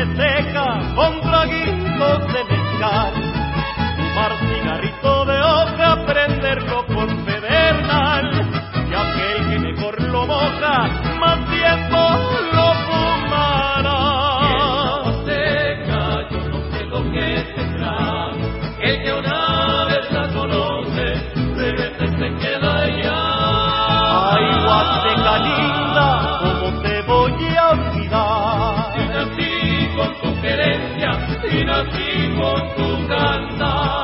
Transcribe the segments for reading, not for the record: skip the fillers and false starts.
seca con traguitos de mezcal, fumar cigarrito de hoja, prenderlo con pedernal, y aquel que mejor lo moja, más tiempo lo fumará. Y en la seca yo no sé lo que tendrá, el que una vez la conoce, regresa y se queda allá. Ay, Huasteca linda, ¿cómo te voy a olvidar? Y nací con tu querencia, y nací con tu cantar.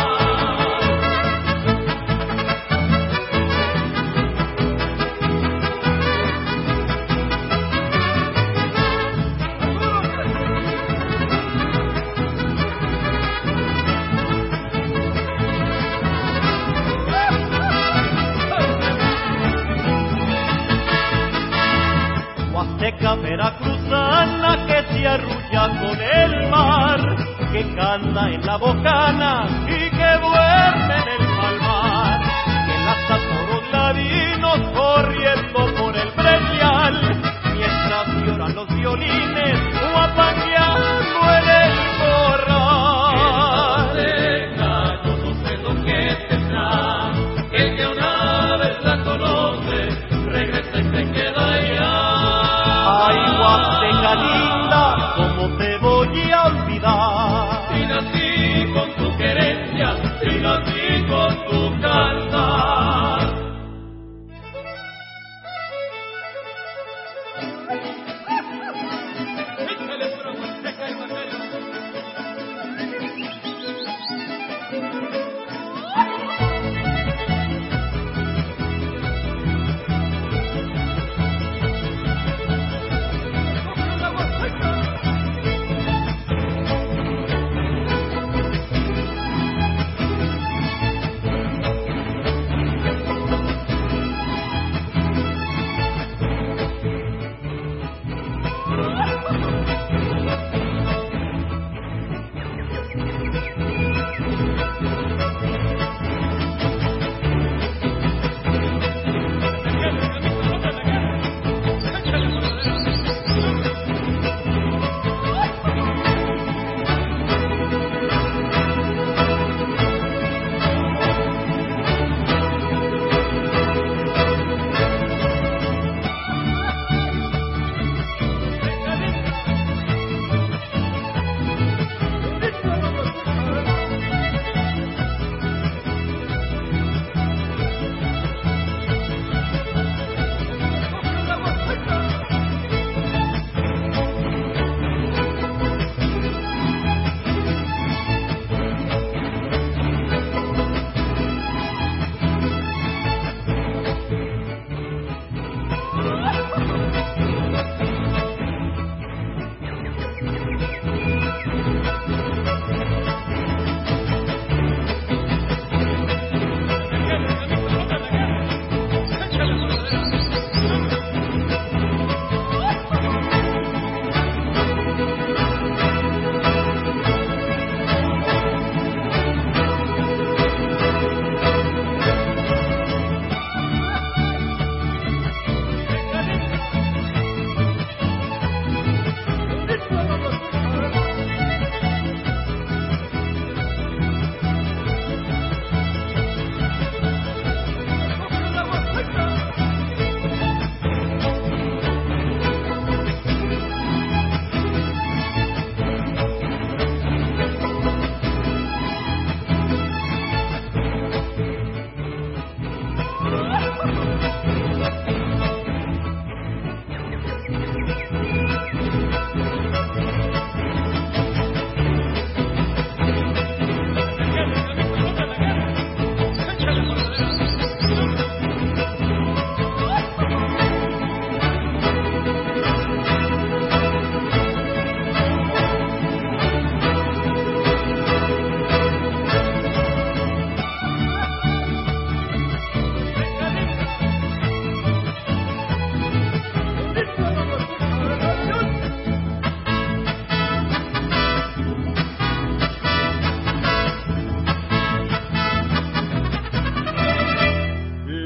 Huasteca veracruzana que se arrulla con el mar, que canta en la bocana y que duerme en el palmar, que lanza toros ladinos corriendo por el brechal, mientras lloran los violines guapangueando en el corral. En la seca yo no sé lo que tendrá, el que una vez la conoce, regresa y se queda allá. Ay, Huasteca linda, ¿cómo te voy a olvidar? Y nací con tu querencia, y nací con tu cantar.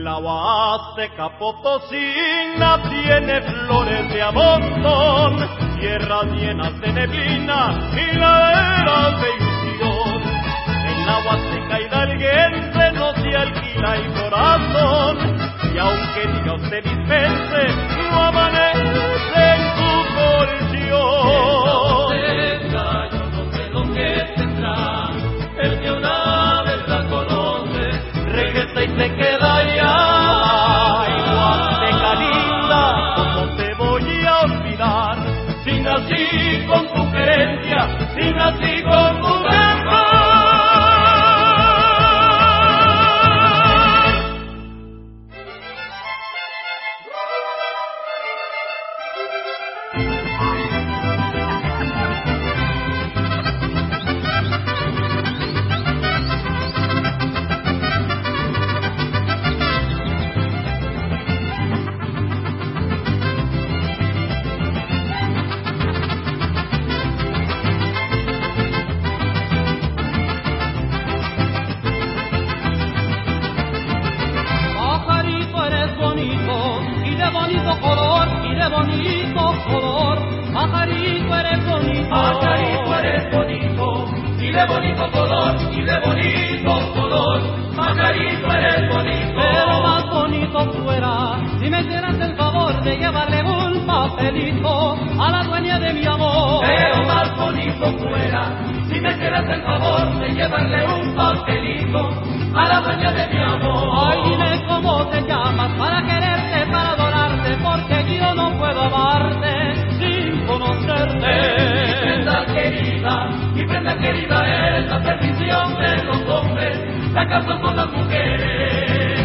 Huasteca potosina tiene flores de amontón, tierras llenas de neblina y laderas de ilusión. El agua seca y dalguense no se alquila el corazón, y aunque Dios te dispense, no amanece en tu colchón. Yo no sé lo que tendrá el que una vez la conoce, regresa y se queda allá. Ay, Huasteca linda, ¿cómo te voy a olvidar? si nací con tu querencia, si nací con tu verdad. Bonito color y de bonito color, pajarito eres bonito. Pajarito eres bonito, y de bonito color, y de bonito color, pajarito eres bonito. Pero más bonito fuera si me hicieras el favor de llevarle un papelito a la dueña de mi amor. Pero más bonito fuera si me hicieras el favor de llevarle un papelito a la dueña de mi amor. Ay, dime cómo te llamas para quererte, para adorarte, porque yo no puedo amarte sin conocerte. Mi prenda querida es la perdición de los hombres, la casa con las mujeres.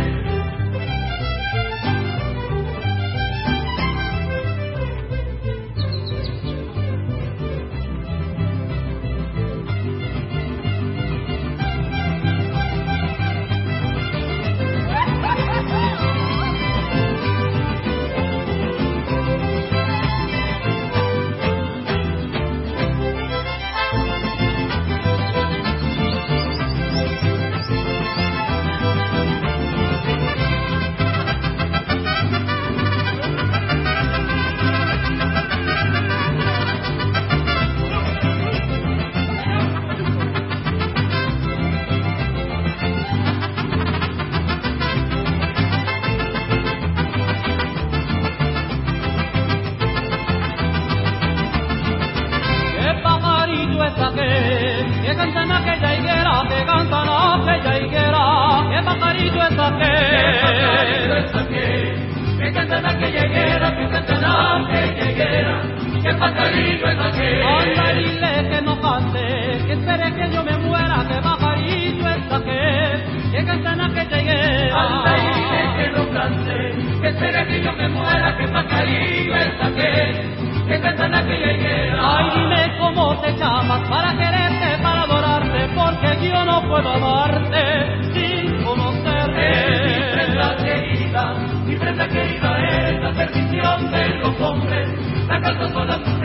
Que cantan aquella higuera, que cantan aquella higuera, que pajarito es aquel. Que cantan aquella higuera, que cantan aquella higuera, que pajarito es aquel. Anda, dile que no cante, que espere que yo me muera, que pajarito es aquel. Que cantan aquella higuera. Anda, dile que no cante, que espere que yo me muera, que pajarito es aquel. Que cantan aquella higuera. Ay, dime cómo te llamas para quererte, para adorarte, porque yo no puedo amarte sin conocerte. Mi prenda querida es la perdición de los hombres, la casa con las mujeres.